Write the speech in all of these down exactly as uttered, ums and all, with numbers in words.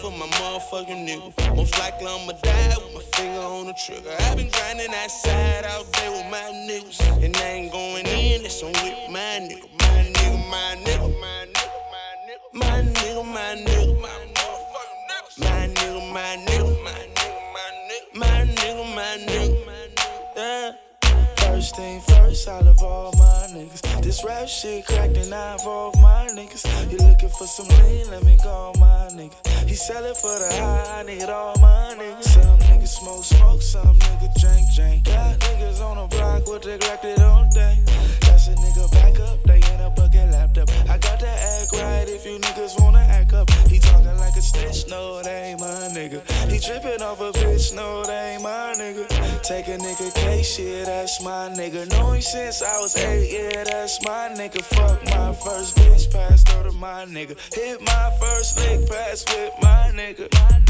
for my motherfucking nigga. Most likely I'ma die with my finger on the trigger. I been grinding outside all day with my niggas, and I ain't going in, it's on with my nigga. My nigga, my nigga, my nigga, my nigga, my nigga, my nigga, my nigga, my nigga, my nigga, my nigga, my nigga, my nigga, yeah. First thing first, I love all my niggas. This rap shit cracked and I involve my niggas. You looking for some lean, let me call my nigga. He sellin' for the high, I need all my niggas. Some niggas smoke, smoke, some niggas drink, drink. Got niggas on the block with neglected on day. That's a nigga back up, they in a bucket laptop. I got to act right if you niggas wanna act up. He talking like a snitch, no, that ain't my nigga. He trippin' off a bitch, no, that ain't my nigga. Take a nigga case, shit, that's my nigga. Know him since I was eight, yeah, that's my nigga. Fuck my first bitch, passed her to my nigga. Hit my first lick, pass with my nigga.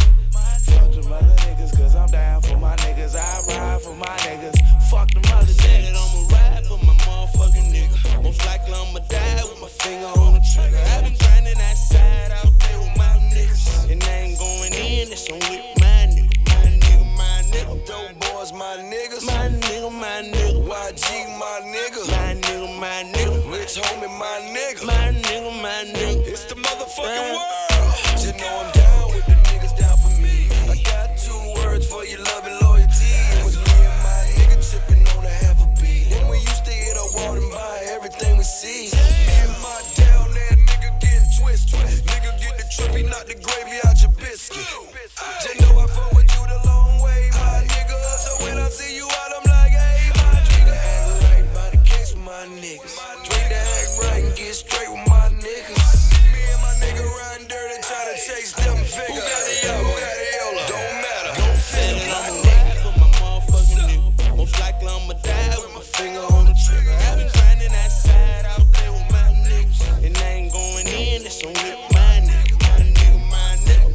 Fuck them other niggas, cause I'm down for my niggas. I ride for my niggas. Fuck them other Said niggas. that I'ma ride for my motherfucking nigga. Most likely I'ma die with my finger on the trigger. I been grinding outside all day with my niggas, and I ain't going in, it's on with my nigga. My nigga, my nigga. Dope boys, my niggas. My nigga, my nigga. Y G, my nigga. My nigga, my nigga. Rich homie, my nigga. My nigga, my nigga. It's the motherfucking Yeah. world. Just know I'm down with the niggas down for me. I got two words for your love and loyalty. It was me and my nigga tripping on a half a beat. When we used to hit a wall and buy everything we see. Me and my down there nigga getting twist, twist. Nigga get the trippy, knock the gravy out your biscuit. Just know I fuck with you the long way, my nigga. So when I see you out, I'm like, hey, my nigga. Act right by the case with my niggas. Drink the act right and get straight with my niggas. Me and my nigga riding dirty, trying to chase them figures. Who got the yo? Who got the yola? Don't matter. Don't Said feel that I'ma like ride for my motherfucking nigga. Most likely I'ma die with my finger on the trigger. I been grinding outside all day with my niggas, and I ain't going in, it's on with my nigga. My nigga, my nigga.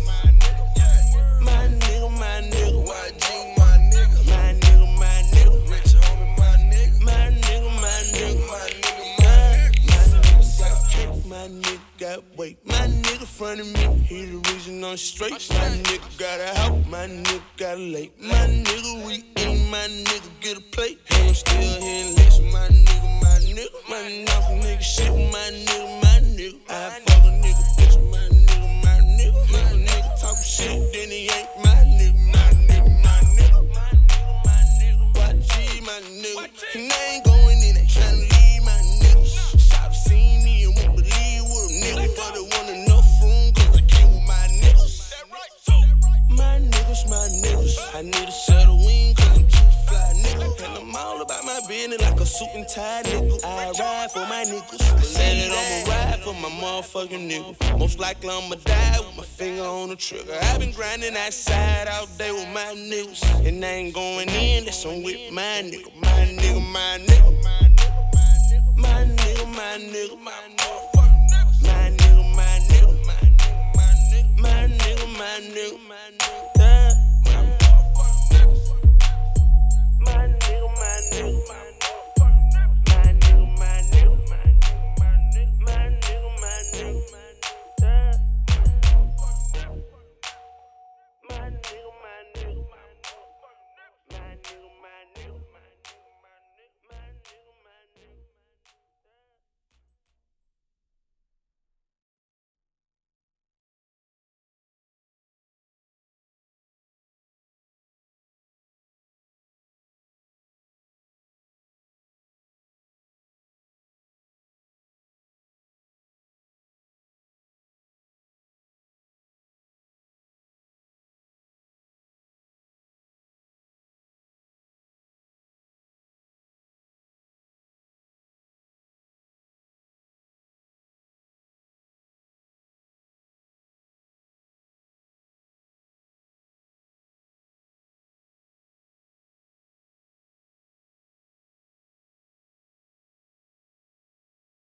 My nigga, my nigga. Y G, my nigga. My nigga, my nigga. Rich homie, my nigga. My nigga, my nigga. My nigga, my nigga. My nigga got weight. My nigga front of me, he the reason I'm straight. My nigga got a house, my nigga got a lake. My nigga we eat, my nigga get a plate. And I'm still hitting licks, my nigga, my nigga. My off nigga shit with my nigga, my nigga. I fuck a nigga bitch, my nigga, my nigga. If a nigga talk shit, then he ain't my nigga, my nigga, my nigga. My nigga, my nigga. Y G, my nigga. And I ain't going in, they tryna leave my niggas. Shop seen me and won't believe with a nigga, but they want enough room cause I came with my niggas. My niggas, my niggas. I need a set of wings cause I'm too fly, nigga. And I'm all about my business like a suit and tie, nigga. I ride for my niggas. Said that I'ma ride for my motherfucking nigga. Most likely I'ma die with my finger on the trigger. I been grinding outside all day with my niggas, and I ain't going in, that's on with my nigga. My nigga, my nigga. My nigga, my nigga. My nigga, my nigga. My nigga, my nigga. My nigga, my nigga.